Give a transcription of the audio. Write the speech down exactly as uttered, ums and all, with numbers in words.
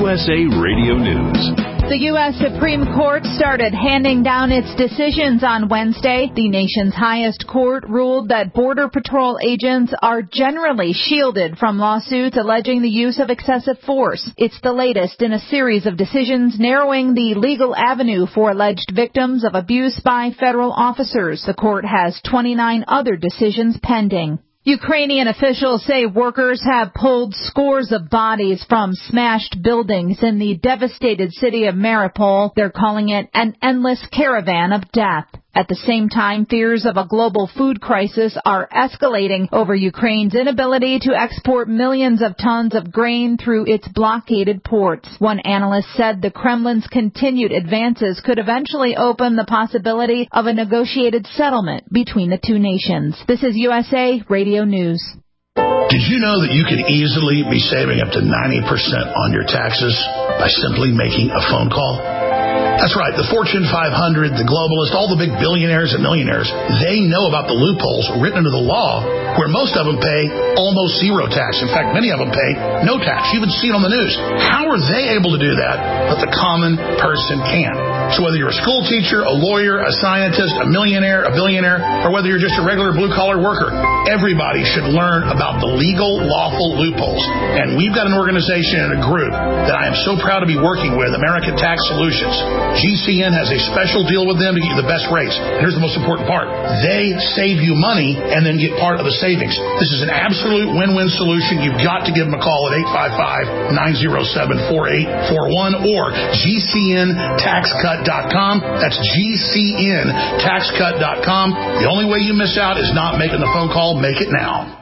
S A Radio News. The U S Supreme Court started handing down its decisions on Wednesday. The nation's highest court ruled that Border Patrol agents are generally shielded from lawsuits alleging the use of excessive force. It's the latest in a series of decisions narrowing the legal avenue for alleged victims of abuse by federal officers. The court has twenty-nine other decisions pending. Ukrainian officials say workers have pulled scores of bodies from smashed buildings in the devastated city of Mariupol. They're calling it an endless caravan of death. At the same time, fears of a global food crisis are escalating over Ukraine's inability to export millions of tons of grain through its blockaded ports. One analyst said the Kremlin's continued advances could eventually open the possibility of a negotiated settlement between the two nations. This is U S A Radio News. Did you know that you could easily be saving up to ninety percent on your taxes by simply making a phone call? That's right. The Fortune five hundred, the globalists, all the big billionaires and millionaires, they know about the loopholes written into the law where most of them pay almost zero tax. In fact, many of them pay no tax. You even see it on the news. How are they able to do that, but the common person can't? So whether you're a school teacher, a lawyer, a scientist, a millionaire, a billionaire, or whether you're just a regular blue-collar worker, everybody should learn about the legal, lawful loopholes. And we've got an organization and a group that I am so proud to be working with, American Tax Solutions. G C N has a special deal with them to get you the best rates. Here's the most important part. They save you money and then get part of the savings. This is an absolute win-win solution. You've got to give them a call at eight five five, nine oh seven, four eight four one or G C N tax cut dot com. That's G C N tax cut dot com. The only way you miss out is not making the phone call. Make it now.